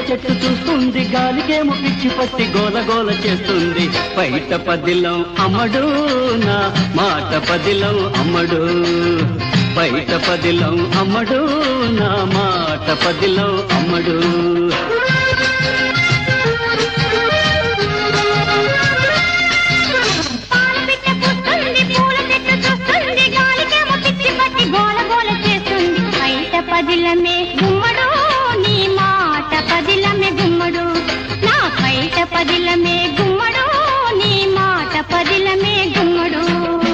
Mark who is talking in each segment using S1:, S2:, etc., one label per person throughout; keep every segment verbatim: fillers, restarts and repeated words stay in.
S1: చెట్టు చూస్తుంది, గాలికేమో పిచ్చి పట్టి గోల గోల చేస్తుంది. బయట పదిలం అమ్మడు నా మాట పదిలం అమ్మడు, బయట పదిలం అమ్మడు నా మాట పదిలం అమ్మడు.
S2: పదిలమే గుమ్మడు నీ మాట పదిలమే గుమ్మడు, నా బయట పదిలమే గుమ్మడు నీ మాట పదిలమే గుమ్మడు.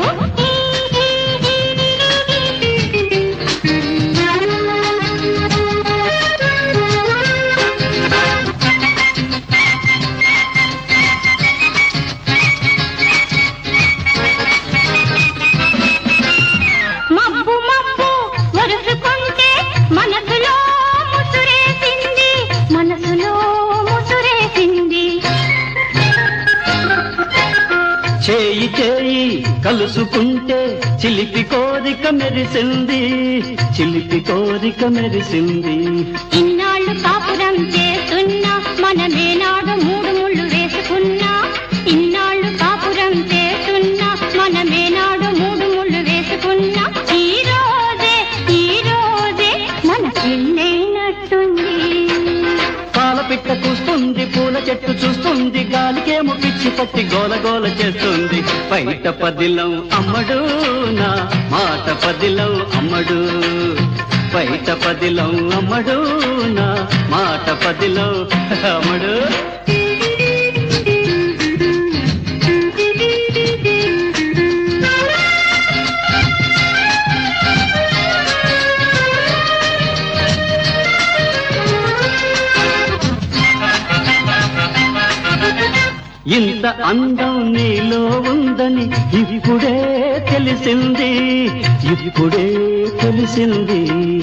S2: మబ్బు మబ్బు వరుసుకుంటే మనసులో ముసురేసింది, మనసులో ముసురేసింది.
S1: చేయి చేయి కలుసుకుంటే చిలిపి కోరిక మెరిసింది, చిలిపి కోరిక మెరిసింది.
S2: ఇన్నాళ్ళు కాపురం చేస్తున్నా మనమేనాడు మూడు ముళ్ళు వేసుకున్నా, ఇన్నాళ్ళు కాపురం చేస్తున్నా మనమేనాడు మూడు ముళ్ళు వేసుకున్నా. ఈ రోజే ఈ రోజే మన పెళ్ళైనట్టుంది.
S1: పాలపిట్ట కూస్తుంది, పూల చెట్టు చూస్తుంది, గాలికేమో పిచ్చి పట్టి గోల గోల చేస్తుంది. బయట పదిలం అమ్మడు నా మాట పదిలం అమ్మడు, బయట పదిలం అమ్మడు నా మాట పదిలం అమ్మడు. ఇంత అందం నీలో ఉందని ఇప్పుడే తెలిసింది, ఇప్పుడే తెలిసింది.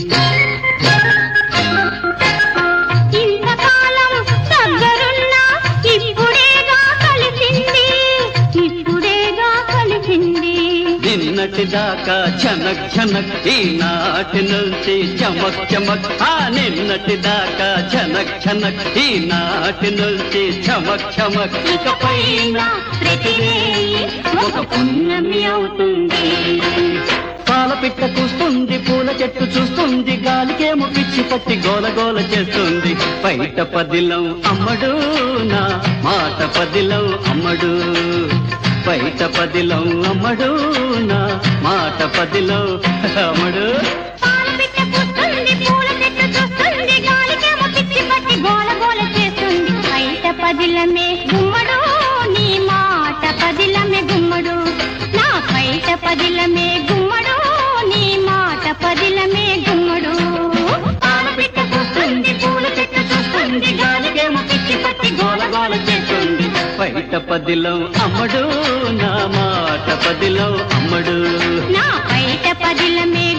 S2: ఇంతకాలం దగ్గరున్నా ఇప్పుడేగా కలిసింది, ఇప్పుడేగా కలిసింది.
S1: నిన్నటి దాకా చనక్ చనక్, ఈనాటి నుంచి చమక్ చమక్. ఆ నిన్నటి దాకా చనక్ చనక్, ఈనాటి నుంచి చమక్ చమక్.
S2: ఇకపైన ప్రతిరేయి ఒక పున్నమి అవుతుంది.
S1: పాలపిట్ట కూస్తుంది, పూల చెట్టు చూస్తుంది, గాలికేమో పిచ్చి పట్టి గోల గోల చేస్తుంది. బయట పదిలం అమ్మడు నా మాట పదిలం అమ్మడు, బయట పదిలం అమ్మడు నా మాట పదిలం అమ్మడు.
S2: పాలపిట్ట కూస్తుంది, పూల చెట్టు చూస్తుంది, గాలికేమో పిచ్చి పట్టి గోల గోల చేస్తుంది. బయట పదిలమే గుమ్మడు నీ మాట పదిలమే గుమ్మడు, నా బయట పదిలమే గుమ్మడు నీ మాట పదిలమే గుమ్మడు.
S1: పాలపిట్ట కూస్తుంది, పూల చెట్టు చూస్తుంది, గాలికేమో పిచ్చి పట్టి గోల గోల చేస్తుంది. బయట పదిలం అమ్మడు నా మాట పదిలం అమ్మడు,
S2: నా బయట పదిలమే